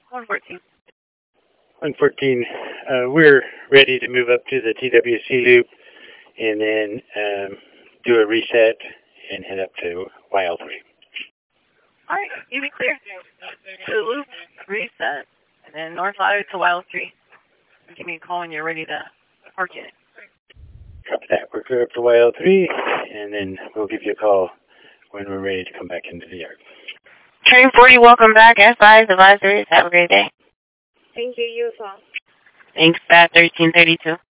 114. 114. We're ready to move up to the TWC loop and then do a reset and head up to YL3. All right, you be clear. To the loop, reset, and then North Ladder to YL3. Give me a call when you're ready to park in it. Copy that. We're clear up to YL3, and then we'll give you a call when we're ready to come back into the yard. Train 40, welcome back. S5 advisories. Have a great day. Thank you, you as well. Thanks, Bat 1332.